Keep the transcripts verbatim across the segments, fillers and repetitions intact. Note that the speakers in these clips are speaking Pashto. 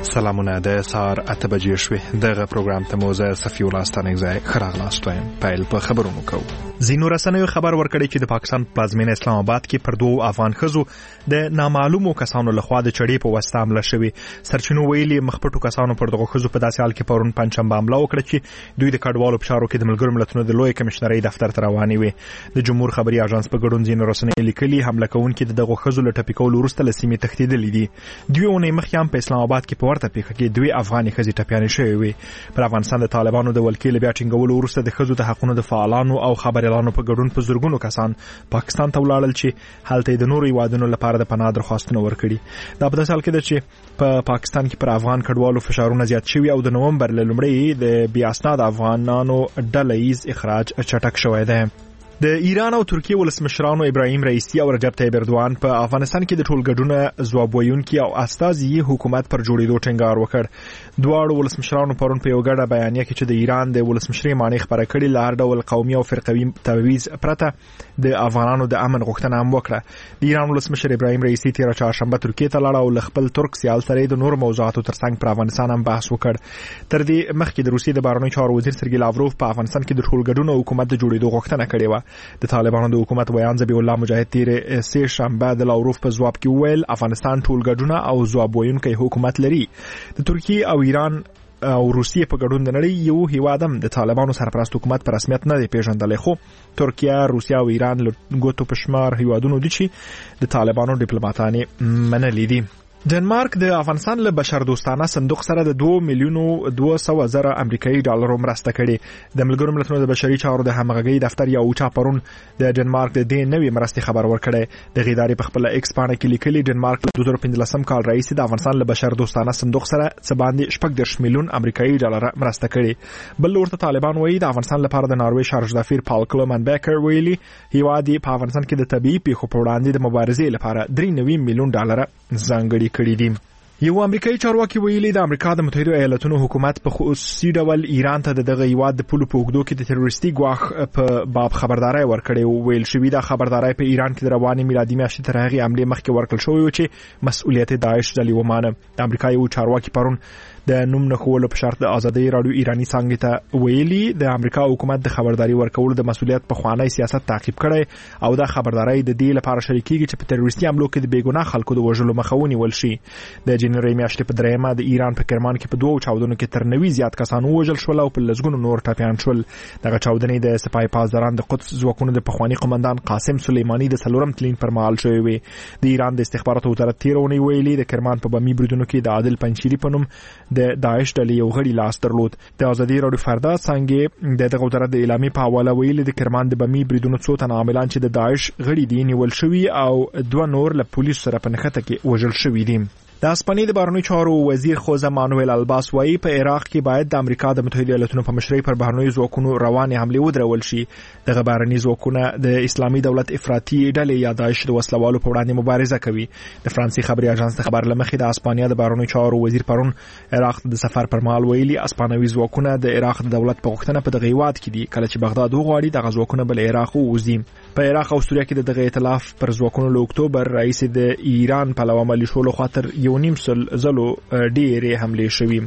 سلامونه د سهار اته بجې شوې دغه پروګرام ته مو زه صفي الله ستانکزی ښه راغلاست وایم. پیل په خبرونو کوو. ځینو رسنیو خبر ورکړی چې د پاکستان پلازمینه اسلام آباد کې پر دوو افغان ښځو د نامعلومو کسانو لخوا د چړې په واسطه حمله شوې. سرچینو ویلي مخپټو کسانو پر دغو ښځو په داسې حال کې پرون پنجشنبه حمله وکړه چې دوی د کډوالو په چارو کې د ملګرو ملتونو د لوی کمشنرۍ دفتر ته روانې وې. د جمهور خبري اژانس په ګډون ځینو رسنیو لیکلي حمله کوونکي د دغو ښځو له ټپي کولو وروسته له سیمې تښتېدلي دي. دوی اونۍ مخکې هم په اسلام آباد کې په ورته پیښه کې دوی افغاني ښځې ټپیانې شوې وې. پر افغانستان د طالبانو د ولکې له بیا ټینګولو وروسته د ښځو د حقونو د فعالانو او خبريالانو په ګډون په زرګونو کسان پاکستان ته ولاړل چې هلته د نورو هیوادونو لپاره د پناه درخواستونه ورکړي. دا په داسې حال کې ده چې په پاکستان کې پر افغان کډوالو فشارونه زیات شوي او د نومبر له لومړۍ د بې اسناده افغانانو ډله ییز اخراج چټک شوی دی. د ایران او ترکیه ولسمشرانو ابراهیم رئیسی او رجب طیب اردوان په افغانستان کې د ټولګډونه ځواب ویونکي او استازي حکومت پر جوړېدو ټینګار وکړ. دواړو ولسمشرانو پرون په یو ګډه بیانیه کې چې د ایران د ولسمشرۍ معنی خبره کړې له هر ډول قومي او فرقوي تبعیض پرته د افغانانو د امن غوښتنه هم وکړه. د ایران ولسمشر ابراهیم رئیسی تیره چهارشنبه ترکیه ته لاړ او له خپل ترک سیال سره د نورو موضوعاتو ترڅنګ پر افغانستان هم بحث وکړ. تر دې مخکې د روسیې د بهرنیو چارو وزیر سرګی لاوروف په افغانستان کې د ټولګډونه حکومت د جوړېدو غوښتنه کړې وه. د طالبانو د حکومت ویان ذبیح الله مجاهد تیرې سه شنبه د لاوروف په ځواب کې وویل افغانستان ټولګډونه او ځواب ویونکی حکومت لري. د ترکیه او ایران او روسیې په ګډون د نړۍ یو هیواد هم د طالبانو سرپرست حکومت په رسمیت نه دی پیژندلی، خو ترکیه، روسیه او ایران له ګوتو په شمار هیوادونو دي چې د طالبانو ډیپلوماټانې منلي دي. ډنمارک د افغانستان له بشردوستانه صندوق سره د دوه میلیونو دوه سوه زره امریکایي ډالرو مرسته کړې. د ملګرو ملتونو د بشري چارو د همغږۍ دفتر یو اوچا پرون د ډنمارک د دې نوې مرستې خبر ورکړی. د ادارې په خپل ایکس پاڼه کې لیکلي ډنمارک له دوه زره پنځلسم کال راهیسې د افغانستان له بشردوستانه صندوق سره څه باندې شپږ دېرش میلیون امریکایي ډالر مرسته کړې. بل لور ته طالبان وایي د افغانستان لپاره د ناروې شارژدافیر پال کلومن بیکر ویلي هیواد په افغانستان کې د طبیعي پیښو په وړاندې د مبارزې لپاره درې نوي میلیون ډالر ځانګړي کړي دي. یو امریکایي چارواکي ویلي د امریکا د متحده ایالاتونو حکومت په خصوصي ډول ایران ته دغه هیواد د پولو په اوږدو کې د تروریستي ګواښ په باب خبرداري ورکړې. ویل شوی د خبرداري په ایران کې د رواني میلادي میاشتې تر هغې حملې مخکې ورکړل شوی و چې مسؤلیت داعش ډلې ومانه. د امریکا یو چارواکي پرون د نوم نه ښوولو په شرط د ازادۍ راډیو ایرانی څانګې ته ویلي د امریکا حکومت د خبرداري ورکولو د مسؤلیت په خوانی سیاست تعقیب کړي او د خبرداري د دې لپاره شریکيږي چې په تروریستي حملو کې د بیګناه خلکو د وژلو مخه ونیول شي. د جنوري میاشتې په درېیمه د ایران په کرمان کې په دوه چاودنو کې تر نوي زیات کسان وژل شول او په لږونو نور ټپیان شول. دغه چاودنې د سپاه پاسداران د قدس ځواکونو د پخوانی قومندان قاسم سلیمانی د څلورم تلین پر مهال شوې وي. د ایران د استخباراتو وزارت تیرونی ویلي د کرمان په بمی بریدونو کې د عادل پنچیری په نوم د داعش ډلې یو غړي لاس درلود. د ازادي راډیو فردا څنګه د دغه وزارت د اعلامیې په حواله ویلي د کرمان د بمی بریدونو څو تنه عاملان چې د داعش غړي دي نیول شوي او دوه نور له پولیسو سره په نښته کې وژل شوي دي. د اسپانیې د بهرنیو چارو وزیر خوزه مانویل الباس وایي په عراق کې باید د امریکا د متحده ایالاتونو په مشرۍ پر بهرنیو ځواکونو روانې حملې ودرول شي. دغه بهرني ځواکونه د اسلامي دولت افراطي ډلې یا داعش د وسلوالو په وړاندې مبارزه کوي. د فرانسې خبري اژانس د خبر لمخې د اسپانیا د بهرنیو چارو وزیر پرون عراق د سفر پر مهال ویلي اسپانوي ځواکونه د عراق د دولت په غوښتنه په دغه هیواد کې دي کله چې بغداد وغواړي دغه ځواکونه بل عراق ووزي. په عراق او سوریه کې دغه ائتلاف پر ځواکونو له اکتوبر رئیس د ایران پلوه ملیشو له خاطر یو نیم سل زلو ډېرې حملې شوي.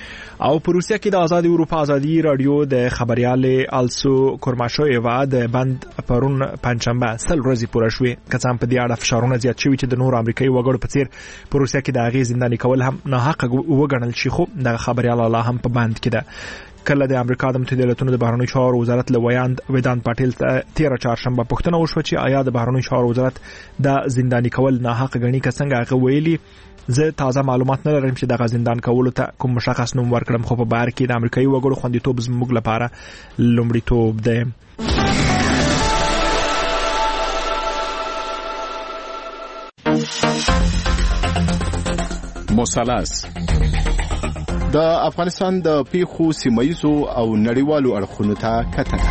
او په روسیه کې د آزاد اروپا آزادي رادیو د خبريال آلسو کورماشویوا د بند پرون پنځشنبه سل ورځې پوره شوې. کڅام په دې اړه فشارونه زیات شوي چې د نورو امریکایي وګړو په څیر په روسیه کې د هغې زنداني کول هم ناحقه وګڼل شي، خو د خبريال الله هم په بند کې ده. کله د امریکا د متحده ایالاتونو د بهرنیو چارو وزارت له ویاند ویدان پټیل ته تیره چهارشنبه پوښتنه وشوه چې آیا د بهرنیو چارو وزارت د زنداني کول ناحقه ګڼي که څنګه. هغه ویلي زه تازه معلومات نه لرم چې دغه زندان کولو ته کوم مشخص نوم ورکړم، خو په بهر کې د امریکایي وګړو خوندیتوب زموږ لپاره لومړیتوب دی. مثلث د افغانستان د پیښو سیمایزو او نړیوالو اړخونو ته کتنه.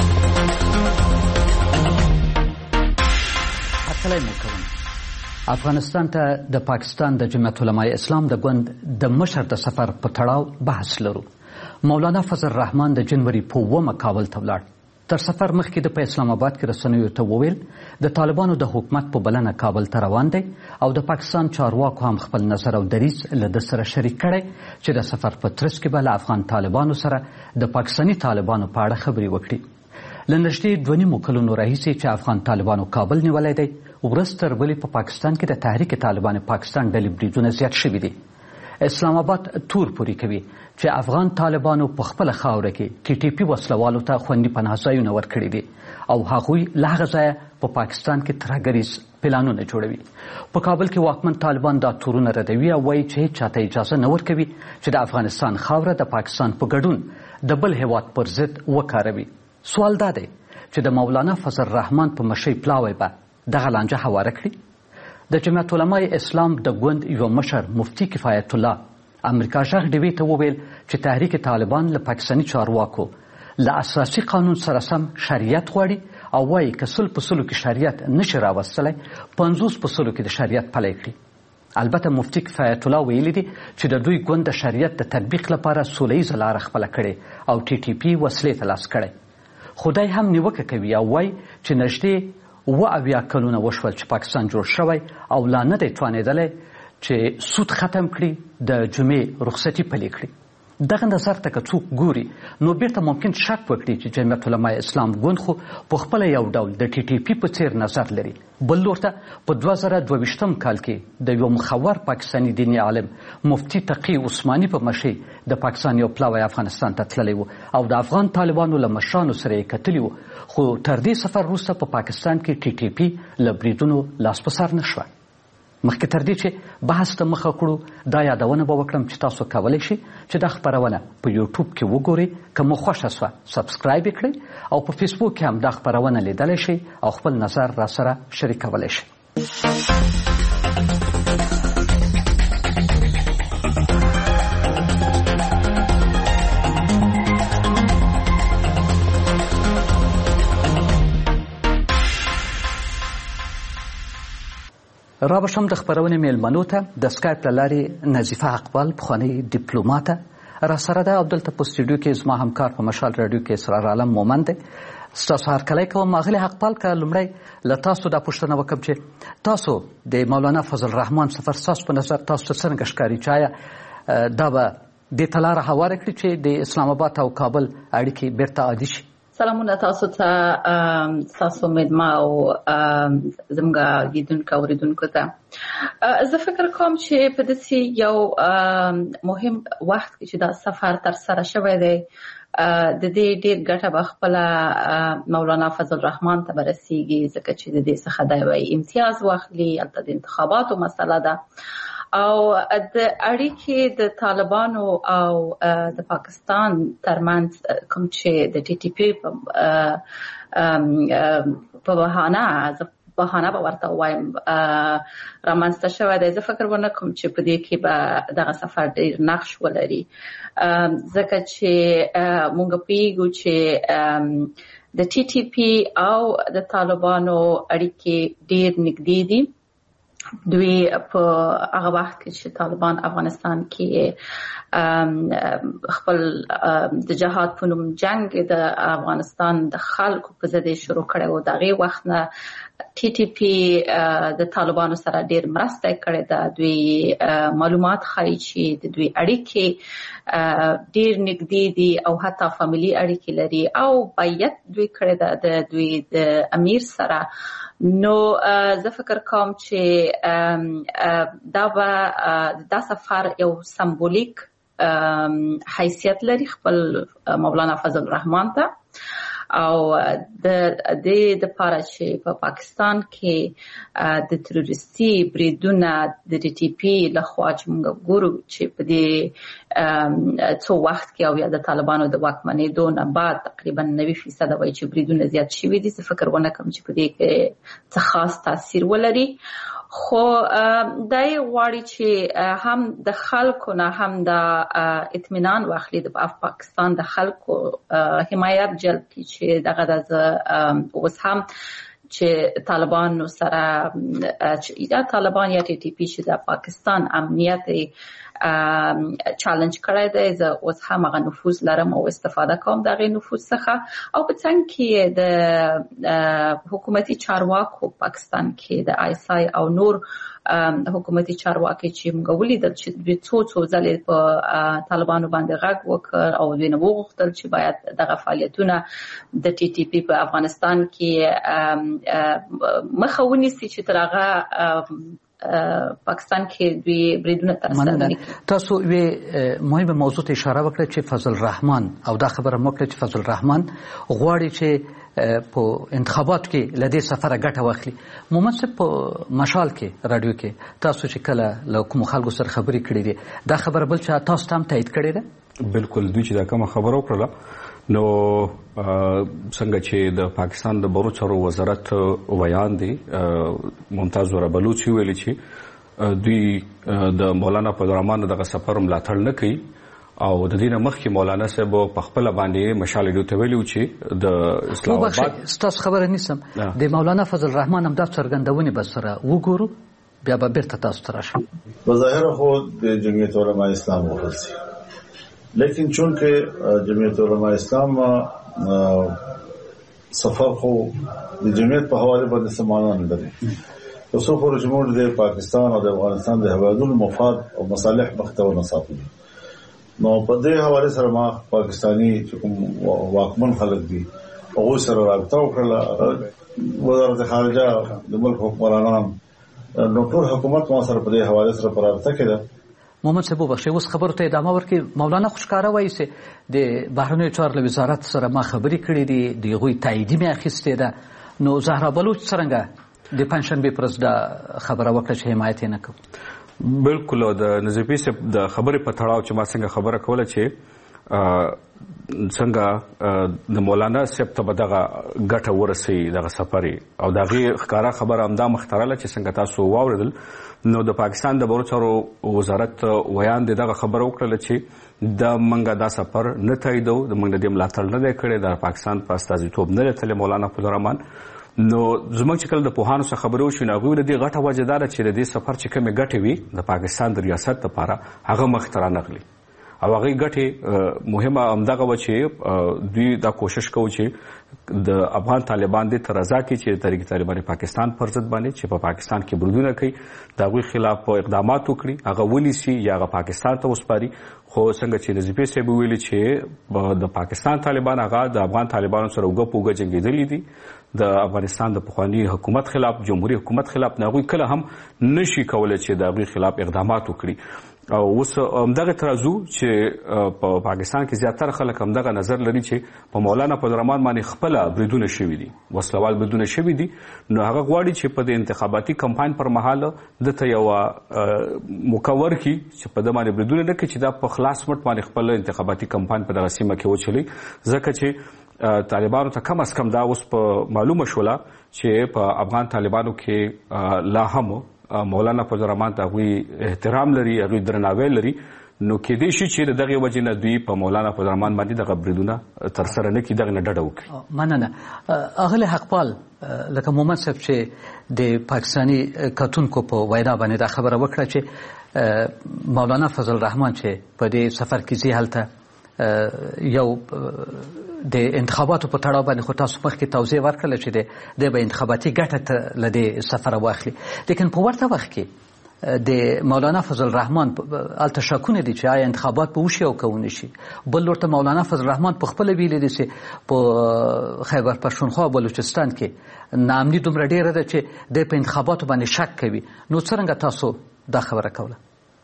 اصلي مکوم افغانستان ته د پاکستان د جمعیت علماء اسلام د ګوند د مشر د سفر په تړاو بحث لرو. مولانا فضل الرحمن د جنوري په اوومه کابل ته ولاړ. تر سفر مخکې د په اسلام آباد کې رسنیو ته وویل د طالبانو د حکومت په بلنه کابل ته روان دی او د پاکستان چارواکو هم خپل نظر او دریځ له ده سره شریک کړی چې د سفر په ترڅ کې به له افغان طالبانو سره د پاکستاني طالبانو په اړه خبرې وکړي. له نږدې دوه نیمو کلونو راهیسې چې افغان طالبانو کابل نیولی دی، ورځ تر بلې په پاکستان کې د تحریک طالبان پاکستان ډلې بریدونه زیات شوي دي. اسلام آباد تور پورې کوي چې افغان طالبانو په خپله خاوره کې ټي ټي پي وسلوالو ته خوندي پناه ځایونه ورکړي دي او هغوی له هغه ځایه په پاکستان کې ترهګریز پلانونه جوړوي. په کابل کې واکمن طالبان دا تورونه ردوي او وایي چې هیڅ چاته اجازه نه ورکوي چې د افغانستان خاوره د پاکستان په ګډون د بل هیواد پر ضد وکاروي. سوال دا دی چې د مولانا فضل الرحمن په مشرۍ پلاوی به دغه لانجه هواره کړي. د جمعیت علماء اسلام د ګوند یو مشر مفتی کفایت الله امریکا غږ ډیوي ته وویل چې تحریک طالبان له پاکستاني چارواکو له اساسي قانون سره سم شریعت غواړي او وایي که سل په سلو کې شریعت نشي راوستلی پنځوس په سلو کې د شریعت پلی کړي. البته مفتی کفایت الله ویلي دي چې د دوی ګوند د شریعت د تطبیق لپاره سوله ییزه لاره خپله کړې او ټي ټي پي وسلې ته لاس کړی. خدای هم نیوکه کوي او وایي چې نږدې اوه اویا کلونه وشول چې پاکستان جوړ شوی او لا نه دی توانېدلی چې سود ختم کړي، د جمعې رخصتي پلي کړي. دغه نظر ته که څوک ګوري نو بیرته ممکن شک وکړي چې جمعیت علماء اسلام ګوند خو په خپله یو ډول د ټي ټي پي په څیر نظر لري. بل لور ته په دوه زره دوه ویشتم کال کې د یو مخور پاکستاني دیني عالم مفتی تقي عثماني په مشرۍ د پاکستان یو پلاوی افغانستان ته تللی و او د افغان طالبانو له مشرانو سره یې کتلي وو، خو تر دې سفر وروسته په پاکستان کې ټي ټي پي له بریدونو لاس په سر نه شوه. مخکې تر دې چې بحث ته مخه کړو دا یادونه به وکړم چې تاسو کولی شئ چې دا خپرونه په یوټیوب کې وګورئ، که مو خوښه سوه سبسکرایب یې کړئ او په فیسبوک کې هم دا خپرونه لیدلی شئ او خپل نظر را سره شریکولی شئ. را بشم د خپرونې میلمنو ته د سکایپ له لارې نظیفه اقبال پخوانۍ ډیپلوماته را سره ده او دلته په سټوډیو کې زما همکار په مشال راډیو کې اسرار عالم مومند دی. ستاسو هرکلی کوم. اغلې اقبال که لومړی له تاسو دا پوښتنه وکړم چې تاسو د مولانا فضل الرحمن سفر ستاسو په نظر تاسو ته څرنګه ښکاري چې آیا دا به دې ته لاره هواره کړي چې د اسلام آباد او کابل اړیکې بیرته عادي شي؟ سلامونه تاسو ته، تاسو مېلمه او زموږ لیدونکو اورېدونکو ته. زه فکر کوم چې په داسې یو مهم وخت کې چې دا سفر ترسره شوی دی د دې ډېر ګټه به خپله مولانا فضل الرحمن ته به رسېږي، ځکه چې د دې څخه دی به امتیاز واخلي. هلته د انتخاباتو مسله ده او د اړیکې د طالبانو او د پاکستان ترمنځ کوم چې د ټي ټي پي په بهانه بهانه به ورته ووایم رامنځته شوی دی. زه فکر ونه کوم چې په دې کې به دغه سفر ډېر نقش ولري، ځکه چې موږ پوهېږو چې د ټي ټي پي او د طالبانو اړیکې ډېر نږدې دي. دوی په هغه وخت کې چې طالبان افغانستان کې خپل د جهاد په نوم جنگ د افغانستان د خلکو په ضد شروع کړی و، د هغې وخت نه ټي ټي پي د طالبانو سره ډېر مرسته کړې ده. دوی معلومات ښایي چې د دوی اړیکې ډېر نږدې دي او حتی فامیلي اړیکې لري او بیعت دوی کړې ده د دوی د امیر سره. نو زه فکر کوم چې دا به دا سفر یو سمبولیک حیثیت لري خپل مولانا فضل الرحمن ته او د دې دپاره چې په پاکستان کې د تروریستي بریدونه د ټي ټي پي لخوا چې موږ ګورو چې په دې څو وخت کې او یا د طالبانو د واکمنېدو نه بعد تقریبا نوي فیصده وایي چې بریدونه زیات شوي دي. زه فکر ونه کوم چې په دې کې څه خاص تاثیر ولري، خو دا یې غواړي چې هم د خلکو نه هم د اطمینان واخلي، د پاکستان د خلکو حمایت جلب کړي چې دغه د اوس هم چې طالبانو سره یا طالبان یا ټي ټي پي چې د پاکستان امنیت چالش کړی دی. زه اوس هم هغه نفوذ لرم او استفاده کوم د هغې نفوذ څخه. او په څنګ کې د حکومتي چارواکو پاکستان کې د آی اس آی او نور حکومتي چارواکي چې موږ ولیدل چې دوی څو څو ځلې په طالبانو باندې غږ وکړ او دوی نه وغوښتل چې باید دغه فعالیتونه د ټي ټي پی په افغانستان کې مخه ونیسي چې تر هغه پاکستان کې دوی بریدونه ترسره کړي. تاسو یو مهمه موضوع ته اشاره وکړه چې فضل الرحمن او دا خبره مو کړه چې فضل الرحمن غواړي چې په انتخابات کې لدې سفر غټه واخلي. محمد صاحب په مشال کې رادیو کې تاسو چې کله له کوم خلکو سره خبرې کړې دي دا خبره بل چې تاسو تام تایید کړې ده؟ بالکل دوی چې دا کوم خبره وکړه نو څنګه چې د پاکستان د بهرو چارو وزارت ویان دی ممتاز ور بلوچ ویلي چې دوی د مولانا فضل الرحمن دغه سفر ملاتړ نه کوي او د دینه مخکې مولانا صاحب په خپل باندې مشال ډیو ته ویلو چې د اسلام آباد ستاسو خبره نیسم د مولانا فضل الرحمن هم د څرګندونې بسره وګورو بیا به بیرته تاسو ته راشم. بظاهر خود د جمعیت علماء اسلام ورسي لیکن چون که جمعیت علماء اسلام سفر خو د جمعیت په حواله باندې سمانه نه لري. اوسو پر جمهور د پاکستان او د افغانستان د هوادونو مفاد او مصالح مختو نه ساتي. نو په دې حواله سره ما پاکستانی چې کوم واکمن خلک دي هغه سره رابطه وکړه. وزارت خارجه د ملک حکمرانان نو ټول حکومت ما سره په دې حواله سره پر رابطه کړه. محمد صاحب بخښي اوس خبرو ته ادامه ورکړي. مولانا خوشکاره وایي چې د بهرنیو چارو له وزارت سره ما خبرې کړې دي د هغوی تاییدي مې اخیستې ده. نو زهرا بلوچ څرنګه د پنجشنبې پر ورځ دا خبره وکړه چې حمایت یې نه کوو؟ بالکل د نظیفي صاحب د خبرې په تړاو چې ما څنګه خبره کوله چې څنګه د مولانا صاحب ته به دغه ګټه ورسي دغه سفرې او دغه ښکارا خبره همدا مخترله چې څنګه تاسو واوریدل نو د پاکستان د بهرو چارو وزارت ویان دغه خبره وکړه چې د منګه دا سفر نه تاییدو د منګه د ملاتړ نه کړي د پاکستان په استازیتوب نه تل مولانا فضل الرحمن. نو زموږ چې کله د پوهانو سره خبرې وشوې نو هغوی د دې غټه وجه دا ده چې د دې سفر چې کومې ګټې وي د پاکستان د ریاست لپاره هغه مخې ته رانغلي او هغې ګټې مهمه همدغه وه چې دوی دا کوشش کوو چې د افغان طالبان دې ته رضا کړي چې تحریک طالبان پاکستان پر ضد باندې چې په پاکستان کې بریدونه کوي د هغوی خلاف اقدامات وکړي هغه ونیسي یا هغه پاکستان ته وسپاري. خو څنګه چې نظیفي صاحب ویلي چې د پاکستان طالبان هغه د افغان طالبانو سره اوږه په اوږه جنګېدلي دي د افغانستان د پخواني حکومت خلاف جمهوریت حکومت خلاف نه هغوی کله هم نشي کولی چې د هغوی خلاف اقدامات وکړي. او اوس همدغه ترازو چې په پاکستان کې زیاتره خلک همدغه نظر لري چې په مولانا فضل الرحمن باندې خپله بریدونه شوي دي وسلوال بریدونه شوي دي. نو هغه غواړي چې په د انتخاباتي کمپاین پر مهال دته یوه موقع ورکړي چې په ده باندې بریدونه نه کړي چې دا په خلاص مټ باندې خپل انتخاباتي کمپاین په دغه سیمه کې وچلي ځکه چې طالبانو ته کم از کم دا اوس په معلومه شوله چې په افغان طالبانو کې لا هم مولانا فضل الرحمن ته هغوی احترام لري هغوی درناوی لري. نو کېدای شي چې د دغې وجې نه دوی په مولانا فضل الرحمن باندې دغه بریدونه ترسره نه کړي دغې نه ډډه وکړي. مننه. اغلی حقپال لکه محمد صاحب چې د پاکستاني کتونکو په وینا باندې دا خبره وکړه چې مولانا فضل الرحمن چې په دې سفر کې ځي هلته یو د انتخاباتو په تړاو باندې خو تاسو مخکې توضیح ورکړله چې د به انتخاباتي ګټه له دې سفره واخلي. لیکن په ورته وخت کې د مولانا فضل الرحمن هلته شکونه دي چې آیا انتخابات به وشي او که ونه شي. بل لور ته مولانا فضل الرحمن په خپله ویلي دي چې په خیبر پښتونخوا او بلوچستان کې ناامني دومره ډېره ده چې دی په انتخاباتو باندې شک کوي. نو څرنګه تاسو دا خبره کوله؟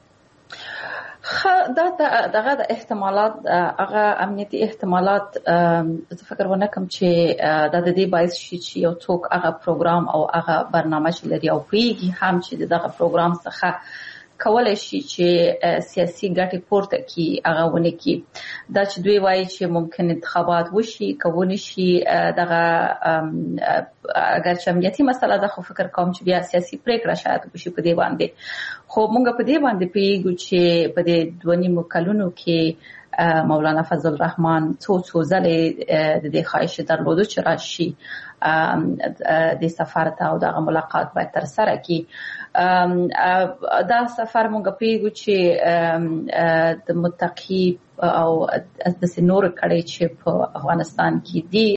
دا دغه د احتمالات هغه امنیتي احتمالات زه فکر ونه کوم چې دا د دې باعث شي چې یو څوک هغه پروګرام او هغه برنامه چې لري او پوهیږي هم چې دغه پروګرام څخه کولای شي چې سیاسي ګټې پورته کړي هغه ونه کړي. دا چې دوی وایي چې ممکن انتخابات وشي که ونه شي دغه اگر چې امنیتي مسله ده خو فکر کوم چې بیا سیاسي پریکړه شاید وشي په دې باندې. خو موږ په دې باندې پوهیږو چې په دې دوه نیمو کلونو کې مولانا فضل الرحمن څو څو ځلې د دې خواهش درلوده چې راشي د سفر ته او د ملاقات باید تر سره کی. دا سفر مونږ پیګو چې د متقی او د سنور کړي چې په افغانستان کې دي